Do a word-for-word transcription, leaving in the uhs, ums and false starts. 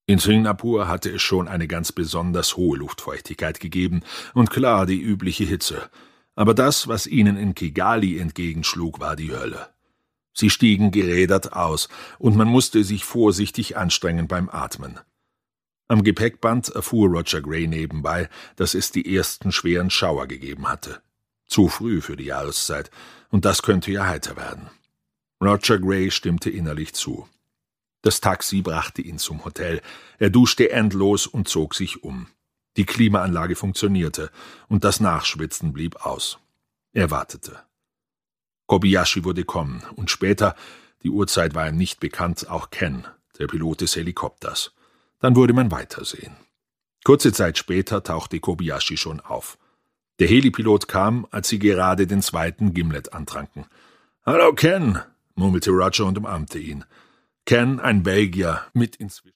In Singapur hatte es schon eine ganz besonders hohe Luftfeuchtigkeit gegeben und klar die übliche Hitze. Aber das, was ihnen in Kigali entgegenschlug, war die Hölle. Sie stiegen gerädert aus, und man musste sich vorsichtig anstrengen beim Atmen. Am Gepäckband erfuhr Roger Gray nebenbei, dass es die ersten schweren Schauer gegeben hatte. Zu früh für die Jahreszeit, und das könnte ja heiter werden. Roger Gray stimmte innerlich zu. Das Taxi brachte ihn zum Hotel. Er duschte endlos und zog sich um. Die Klimaanlage funktionierte, und das Nachschwitzen blieb aus. Er wartete. Kobayashi würde kommen, und später, die Uhrzeit war ihm nicht bekannt, auch Ken, der Pilot des Helikopters. Dann würde man weitersehen. Kurze Zeit später tauchte Kobayashi schon auf. Der Helipilot kam, als sie gerade den zweiten Gimlet antranken. »Hallo, Ken«, murmelte Roger und umarmte ihn. Ken, ein Belgier, mit inzwischen